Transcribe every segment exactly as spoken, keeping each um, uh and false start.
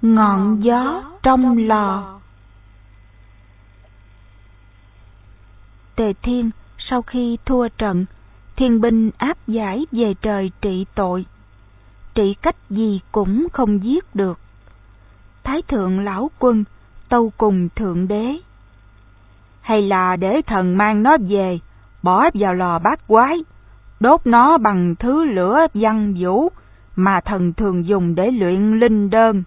ngọn gió trong lò. Tề Thiên sau khi thua trận, thiên binh áp giải về trời trị tội. Trị cách gì cũng không giết được. Thái thượng lão quân tâu cùng thượng đế: hay là để thần mang nó về, bỏ vào lò bát quái, đốt nó bằng thứ lửa văn vũ mà thần thường dùng để luyện linh đơn.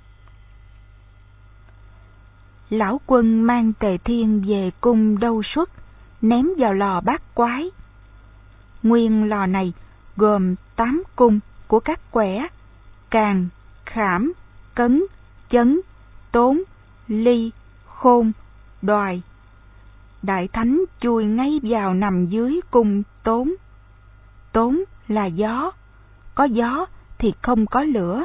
Lão quân mang Tề Thiên về cung Đâu Xuất, ném vào lò bát quái. Nguyên lò này gồm tám cung của các quẻ: Càn, Khảm, Cấn, Chấn, Tốn, Ly, Khôn, Đoài. Đại thánh chui ngay vào nằm dưới cung Tốn. Tốn là gió, có gió thì không có lửa.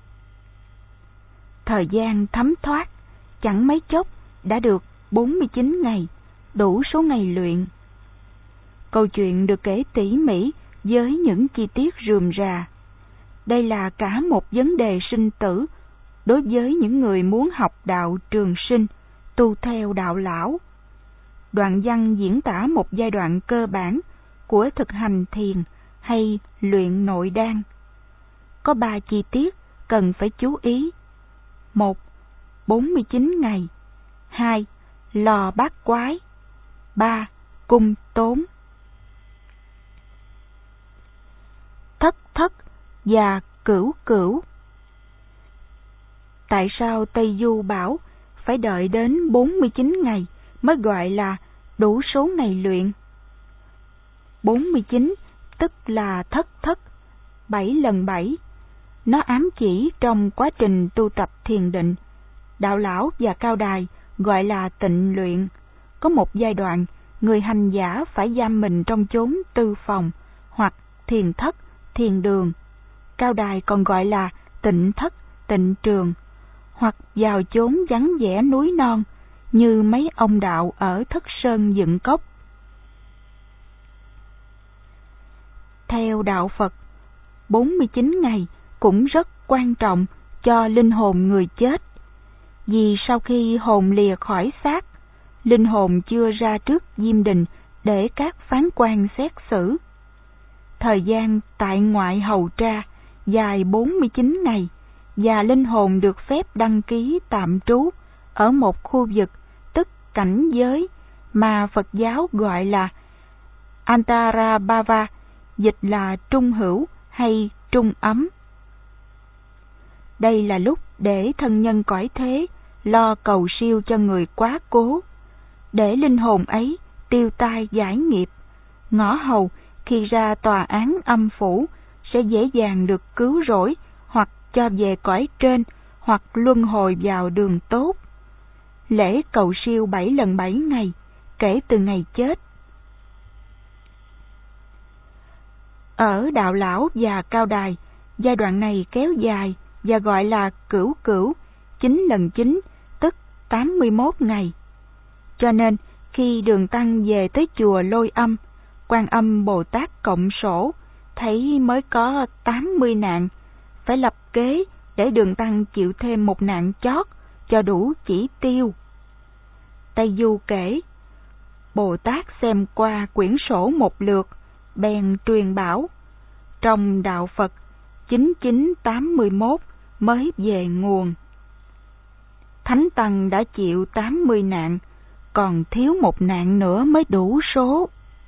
Thời gian thấm thoát, chẳng mấy chốc đã được bốn mươi chín ngày, đủ số ngày luyện. Câu chuyện được kể tỉ mỉ với những chi tiết rườm rà. Đây là cả một vấn đề sinh tử đối với những người muốn học đạo trường sinh, tu theo đạo lão. Đoạn văn diễn tả một giai đoạn cơ bản của thực hành thiền hay luyện nội đan. Có ba chi tiết cần phải chú ý. Một, bốn mươi chín ngày. Hai, lò bát quái. Ba, cung Tốn. Thất thất và cửu cửu. Tại sao Tây Du bảo phải đợi đến bốn mươi chín ngày mới gọi là đủ số ngày luyện? bốn mươi chín tức là thất thất, bảy lần bảy. Nó ám chỉ trong quá trình tu tập thiền định, đạo lão và cao đài gọi là tịnh luyện. Có một giai đoạn, người hành giả phải giam mình trong chốn tư phòng hoặc thiền thất, thiền đường. Cao đài còn gọi là tịnh thất, tịnh trường, hoặc vào chốn vắng vẻ núi non như mấy ông đạo ở Thất Sơn Dựng Cốc. Theo đạo Phật, bốn mươi chín ngày cũng rất quan trọng cho linh hồn người chết. Vì sau khi hồn lìa khỏi xác, linh hồn chưa ra trước Diêm Đình để các phán quan xét xử. Thời gian tại ngoại hầu tra dài bốn mươi chín ngày, và linh hồn được phép đăng ký tạm trú ở một khu vực, tức cảnh giới, mà Phật giáo gọi là Antarabhava, dịch là trung hữu hay trung ấm. Đây là lúc để thân nhân cõi thế lo cầu siêu cho người quá cố, để linh hồn ấy tiêu tai giải nghiệp. Ngõ hầu khi ra tòa án âm phủ sẽ dễ dàng được cứu rỗi, hoặc cho về cõi trên, hoặc luân hồi vào đường tốt. Lễ cầu siêu bảy lần bảy ngày kể từ ngày chết. Ở đạo lão và cao đài, giai đoạn này kéo dài và gọi là cửu cửu, chín lần chín, tức tám mươi mốt ngày. Cho nên khi Đường Tăng về tới chùa Lôi Âm, Quan Âm Bồ Tát cộng sổ, thấy mới có tám mươi nạn, phải lập kế để Đường Tăng chịu thêm một nạn chót cho đủ chỉ tiêu. Tây Du kể, Bồ Tát xem qua quyển sổ một lượt, bèn truyền bảo: trong đạo Phật, chín chín tám mươi mốt mới về nguồn. Thánh Tăng đã chịu tám mươi nạn, còn thiếu một nạn nữa mới đủ số.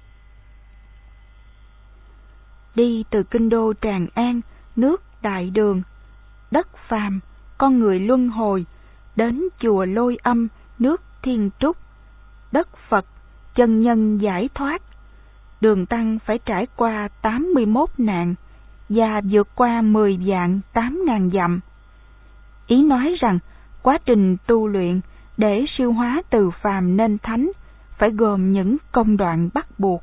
Đi từ kinh đô Tràng An, nước Đại Đường, đất phàm, con người luân hồi, đến chùa Lôi Âm, nước Thiên Trúc, đất Phật, chân nhân giải thoát, Đường Tăng phải trải qua tám mươi mốt nạn và vượt qua mười vạn tám ngàn dặm. Ý nói rằng quá trình tu luyện để siêu hóa từ phàm nên thánh phải gồm những công đoạn bắt buộc.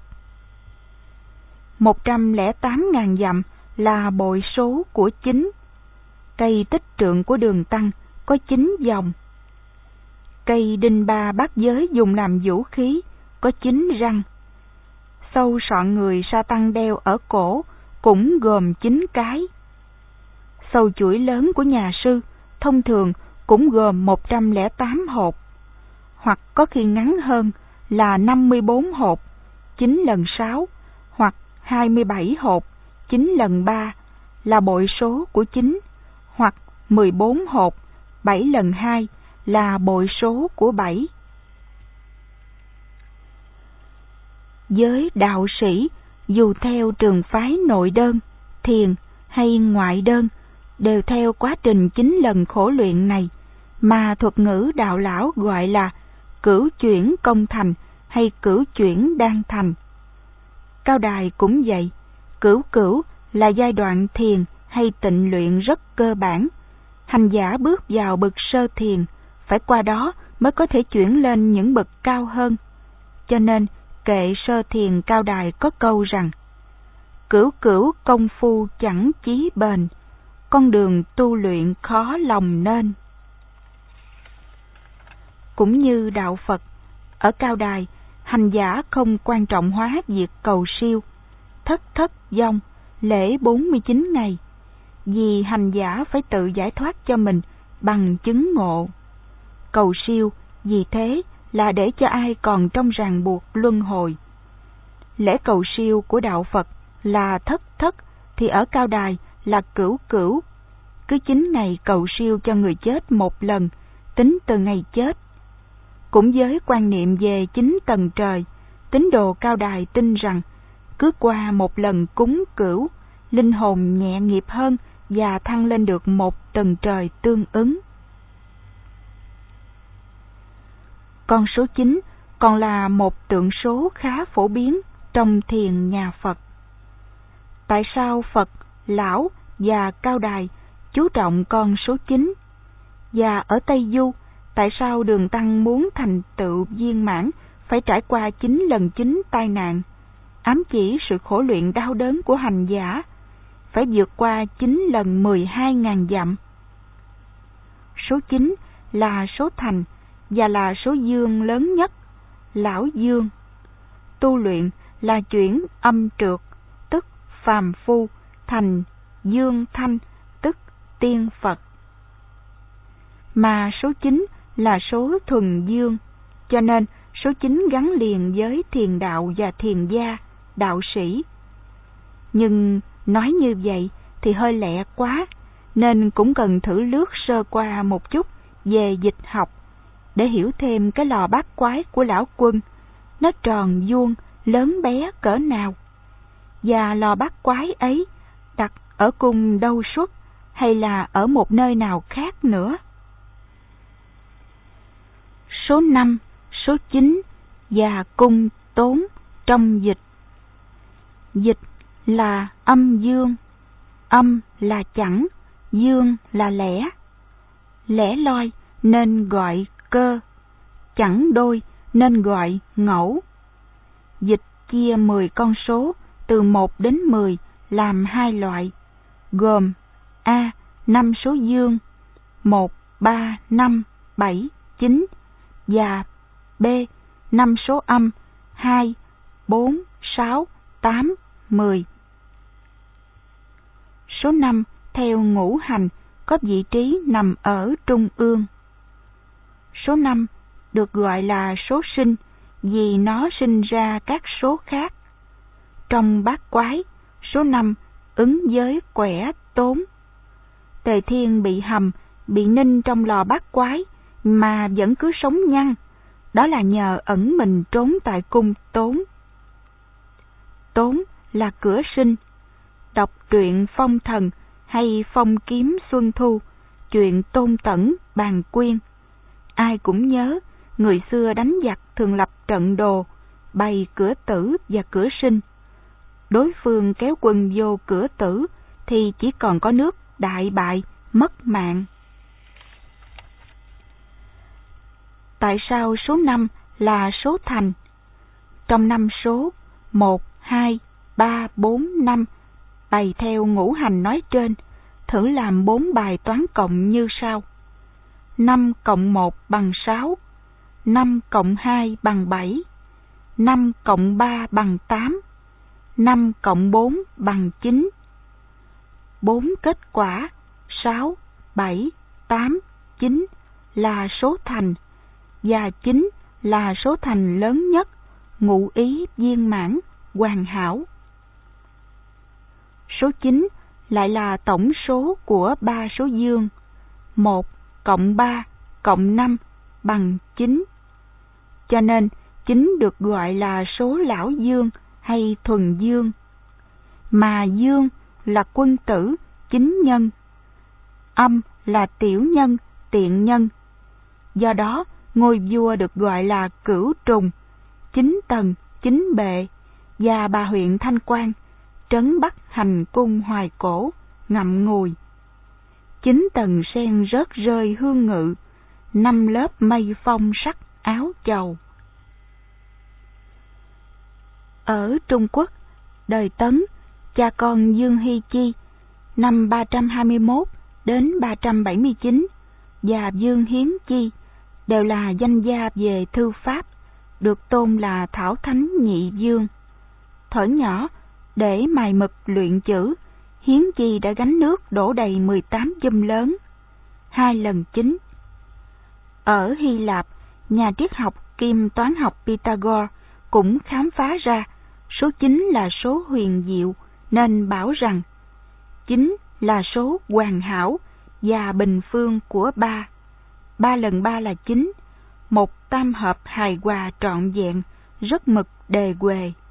Một trăm lẻ tám ngàn dặm là bội số của chín. Cây tích trượng của Đường Tăng có chín dòng. Cây đinh ba bát giới dùng làm vũ khí có chín răng. Sâu sọn người sa tăng đeo ở cổ cũng gồm chín cái. Sâu chuỗi lớn của nhà sư thông thường cũng gồm một trăm lẻ tám hột, hoặc có khi ngắn hơn là năm mươi bốn hột, chín lần sáu, hoặc hai mươi bảy hột, chín lần ba là bội số của chín, hoặc mười bốn hột, bảy lần hai là bội số của bảy. Giới đạo sĩ dù theo trường phái nội đơn, thiền hay ngoại đơn đều theo quá trình chín lần khổ luyện này mà thuật ngữ đạo lão gọi là cửu chuyển công thành hay cửu chuyển đan thành. Cao đài cũng vậy, cửu cửu là giai đoạn thiền hay tịnh luyện rất cơ bản. Hành giả bước vào bậc sơ thiền, phải qua đó mới có thể chuyển lên những bậc cao hơn. Cho nên, kệ sơ thiền cao đài có câu rằng: cửu cửu công phu chẳng chí bền, con đường tu luyện khó lòng nên. Cũng như đạo Phật, ở cao đài, hành giả không quan trọng hóa việc cầu siêu, thất thất vong, lễ bốn mươi chín ngày, vì hành giả phải tự giải thoát cho mình bằng chứng ngộ. Cầu siêu vì thế là để cho ai còn trong ràng buộc luân hồi. Lễ cầu siêu của đạo Phật là thất thất, thì ở cao đài là cửu cửu. Cứ chín ngày cầu siêu cho người chết một lần, tính từ ngày chết. Cũng với quan niệm về chín tầng trời, tín đồ cao đài tin rằng cứ qua một lần cúng cửu, linh hồn nhẹ nghiệp hơn và thăng lên được một tầng trời tương ứng. Con số chín còn là một tượng số khá phổ biến trong thiền nhà Phật. Tại sao Phật, Lão và Cao Đài chú trọng con số chín? Và ở Tây Du, tại sao Đường Tăng muốn thành tựu viên mãn phải trải qua chín lần chín tai nạn, ám chỉ sự khổ luyện đau đớn của hành giả, phải vượt qua chín lần mười hai ngàn dặm? Số chín là số thành và là số dương lớn nhất, lão dương. Tu luyện là chuyển âm trượt, tức phàm phu, thành dương thanh, tức tiên Phật. Mà số chín là số thuần dương, cho nên số chín gắn liền với thiền đạo và thiền gia, đạo sĩ. Nhưng nói như vậy thì hơi lẹ quá, nên cũng cần thử lướt sơ qua một chút về dịch học để hiểu thêm cái lò bát quái của lão quân, nó tròn vuông, lớn bé cỡ nào, và lò bát quái ấy đặt ở cung Đâu Xuất hay là ở một nơi nào khác nữa. Số năm, số chín và cung tốn trong dịch. Dịch là âm dương, âm là chẳng, dương là lẻ. Lẻ loi nên gọi cơ, chẳng đôi nên gọi ngẫu. Dịch chia mười con số từ một đến mười làm hai loại, gồm A. năm số dương một, ba, năm, bảy, chín và B. năm số âm hai, bốn, sáu, tám, mười. Số năm theo ngũ hành có vị trí nằm ở trung ương. Số năm được gọi là số sinh vì nó sinh ra các số khác. Trong bát quái, số năm ứng với quẻ tốn. Tề Thiên bị hầm, bị ninh trong lò bát quái mà vẫn cứ sống nhăn, đó là nhờ ẩn mình trốn tại cung tốn. Tốn là cửa sinh. Đọc truyện Phong Thần hay Phong Kiếm Xuân Thu, chuyện Tôn Tẩn, Bàn Quyên, ai cũng nhớ người xưa đánh giặc thường lập trận đồ, bày cửa tử và cửa sinh. Đối phương kéo quân vô cửa tử thì chỉ còn có nước đại bại, mất mạng. Tại sao số năm là số thành? Trong năm số một, hai, ba, bốn, năm bày theo ngũ hành nói trên, thử làm bốn bài toán cộng như sau. năm cộng một bằng sáu, năm cộng hai bằng bảy, năm cộng ba bằng tám, năm cộng bốn bằng chín. bốn kết quả sáu, bảy, tám, chín là số thành, và chín là số thành lớn nhất, ngụ ý viên mãn, hoàn hảo. Số chín lại là tổng số của ba số dương. một cộng ba cộng năm bằng chín. Cho nên chín được gọi là số lão dương hay thuần dương. Mà dương là quân tử, chính nhân. Âm là tiểu nhân, tiện nhân. Do đó, ngôi vua được gọi là cửu trùng, chín tầng, chín bệ, và bà huyện Thanh Quan, trấn Bắc hành cung Hoài Cổ, ngậm ngùi. Chín tầng sen rớt rơi hương ngự, năm lớp mây phong sắc áo chầu. Ở Trung Quốc, đời Tấn, cha con Dương Hy Chi, năm ba trăm hai mươi mốt đến ba trăm bảy mươi chín, và Dương Hiến Chi, đều là danh gia về thư pháp, được tôn là Thảo Thánh Nhị Dương. Thuở nhỏ, để mài mực luyện chữ, Hiến Chi đã gánh nước đổ đầy mười tám chum lớn, hai lần chín. Ở Hy Lạp, nhà triết học kiêm toán học Pythagore cũng khám phá ra số chín là số huyền diệu, nên bảo rằng chín là số hoàn hảo và bình phương của ba. Ba lần ba là chín, một tam hợp hài hòa trọn vẹn, rất mực đề huề.